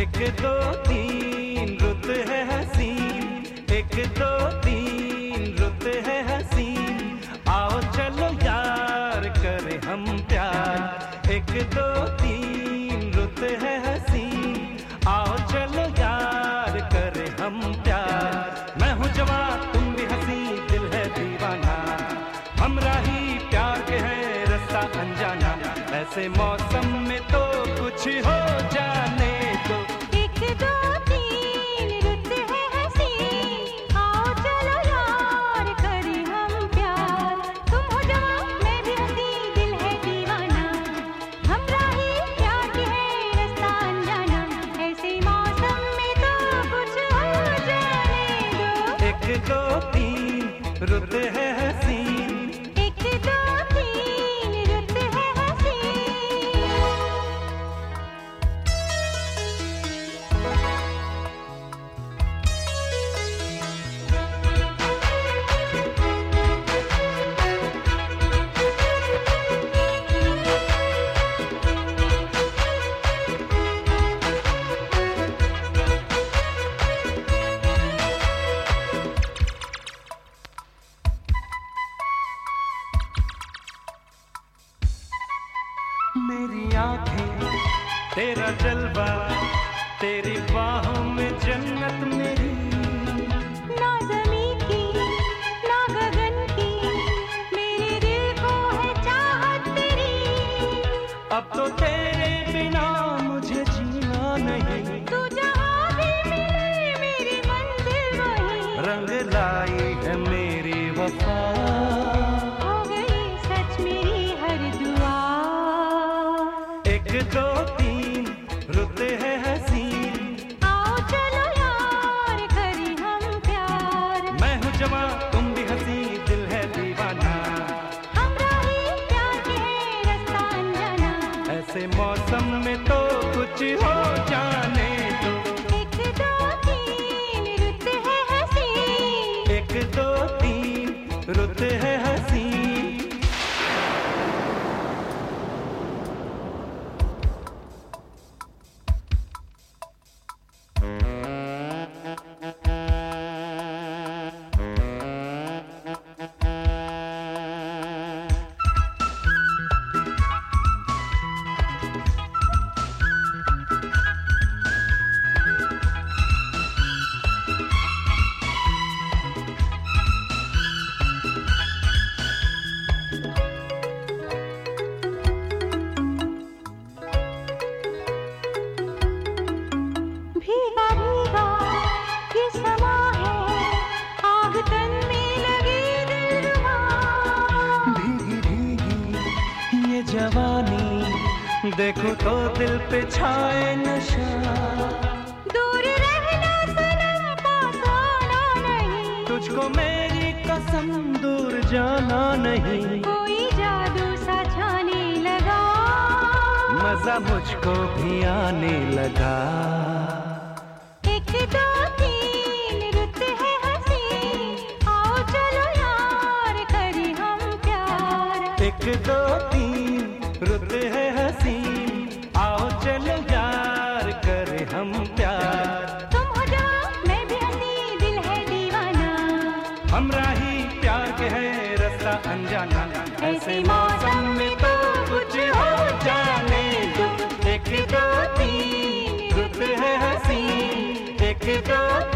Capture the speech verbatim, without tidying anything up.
एक दो तीन रुत है हसीन, एक दो तीन रुत है हसीन, आओ चलो यार करें हम प्यार। एक दो तीन रुत है हसीन, आओ चलो यार करें हम प्यार। मैं हूँ जवान तुम भी हंसी, दिल है दीवाना, हमराही प्यार के है रास्ता अनजाना। ऐसे मौसम में तो कुछ हो जाने दो। एक दो तीन रुत है हसीन, आओ चलो यार करें हम प्यार। तुम हो जवान मैं भी हंसी, दिल है दीवाना, हमराही प्यार की है रास्ता अनजाना। ऐसे मौसम में तो कुछ हो जाने दो। एक दो तीन रुत है हसीन, एक दो तीन रुत है हसीन। मेरी आंखें तेरा जलवा, तेरी बाहों में जन्नत मेरी। ना ज़मीं की ना गगन की, मेरे दिल को है चाहत तेरी। अब तो तेरे बिना मुझे जीना नहीं, तू जहाँ भी मिले मेरी मंजिल वही। रंग लाई है मेरी वफा, हो गई सच मेरी हर दुआ। एक दो तीन रुत है हसीन, आओ चलो यार करें हम प्यार। मैं हूँ जवान तुम भी हंसी, दिल है दीवाना, हमराही प्यार की है रास्ता अनजाना। ऐसे मौसम में तो कुछ हो जाने दो। एक दो तीन रुत है हसीन, एक दो तीन रुत है हसीन। भीगा भीगा ये समा है, आग तन में लगी दिलरुबा। भीगी भीगी ये जवानी, देखो तो दिल पे छाए नशा। दूर रहना सनम पास आना नहीं, तुझको मेरी कसम दूर जाना नहीं। कोई जादू सा छाने लगा, मजा मुझको भी आने लगा। एक दो तीन रुत है हसीन, आओ चलो यार करें हम प्यार। एक दो तीन रुत है हसीन, आओ चलो यार करें हम प्यार। तुम हो जवान मैं भी हंसी, दिल है दीवाना, हमराही प्यार के है रास्ता अनजाना। ऐसे मौसम में तो कुछ हो जाने दो। एक दो तीन रुत है हसीन, एक दो